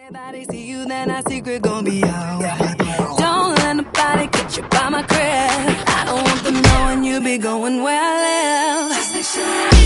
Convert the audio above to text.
Everybody see you, then our secret gon' be out. Don't let nobody get you by my crib. I don't want them knowing you be going where I live.